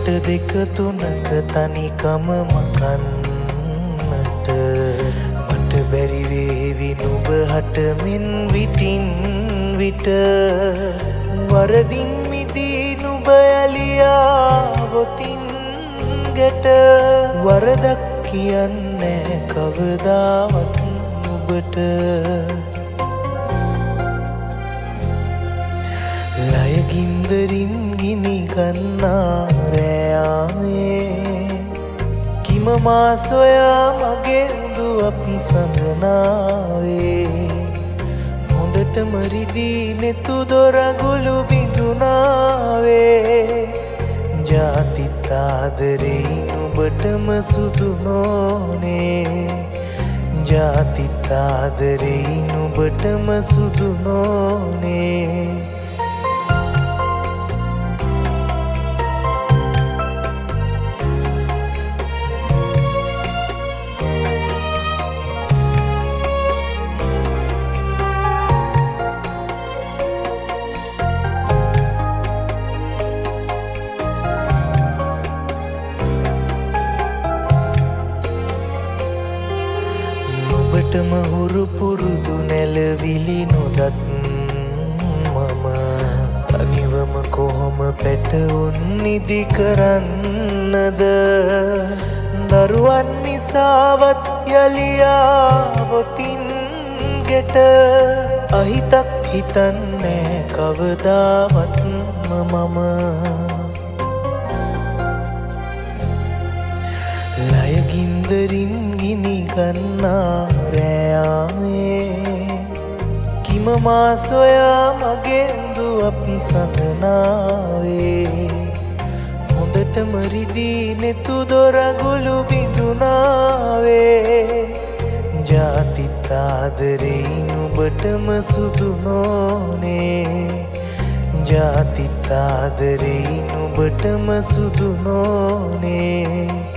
කොට දෙක තුනක තනිකම මකන්නට මට බැරි වේවි නුඹ හටමින් විටින් විට වරදින් මිදී නුඹ ඇලියාවොතින් ගැට වරදක් කියන්නේ කවදාවත් නුඹට ලයගින්දරින් ගිනි ගන්නා රෑයාමේ කිම මා සොයා මගේ දුවක් සඳනාවේ හොඳටම රිදී නෙතු දොරගුළු බිඳුනාවේ ජාතිත් ආදරේ නුඹටම සුදු නොනේ ජාතිත් ආදරේ නුඹටම සුදු නොනේ ඔබටම හුරු පුරුදු නැලවිලි නොදත් මම තනිවම කොහොම පැටවුන් නිදි කරන්නද දරුවන් නිසාවත් යලියාවොතින් ගෙට අහිතක් හිතන්නේ කවදාවත්ම මම ලයගින්දරින් ගිනි ගන්නා රෑයාමේ කිම මා සොයා මගේ දුවක් සඳනාවේ හොඳටම රිදී නෙතු දොරගුළු බිඳුනාවේ ජාතිත් ආදරේ නුඹටම සුදු නොනේ ජාතිත් ආදරේ නුඹටම සුදු නොනේ